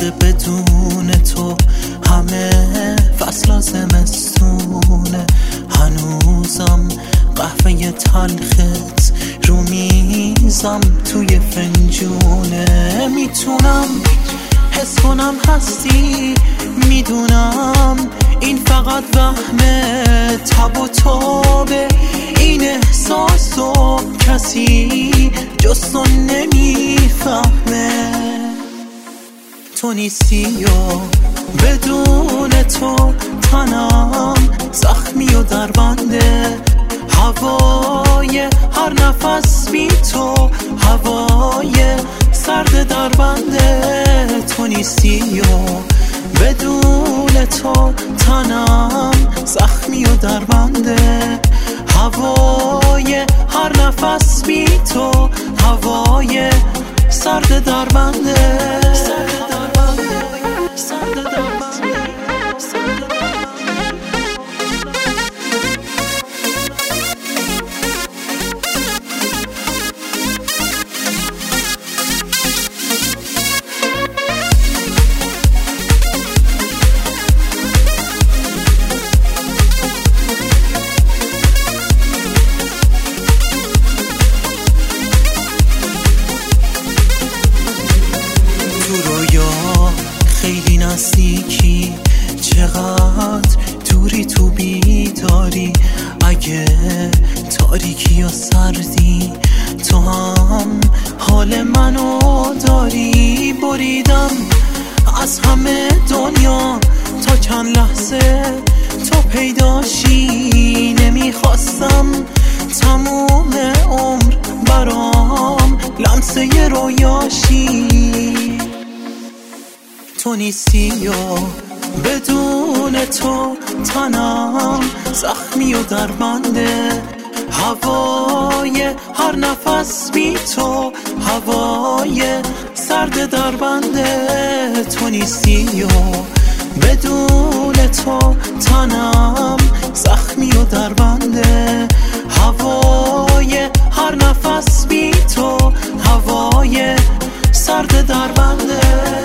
وقت بدون تو همه فصل زمستونه. هنوزم قهوه تلخت رو میزم توی فنجونه. میتونم حس کنم هستی، میدونم این فقط وهمه. تب و تابه این احساسو کسی جز تو نمیفهمه. تو نیستی و بدون تو تنم زخمی و دربنده. هوای هر نفس بی تو هوای سرد دربنده. تو نیستی و بدون تو تنم زخمی و دربنده. هوای هر نفس بی تو هوای سرد دربنده. خیلی نزدیکی چقدر دوری تو بیداری. اگه تاریکی یا سردی تو هم حال منو داری. بریدم از همه دنیا تا چند لحظه تو پیداشی. نمیخواستم تموم عمر برام لمسه رویاشی. تو نیستی و بدون تو تنم زخمی و دربنده. هوای هر نفس بی تو هوای سرد دربنده. تو نیستی و بدون تو تنم زخمی و دربنده. هوای هر نفس بی تو هوای سرد دربنده.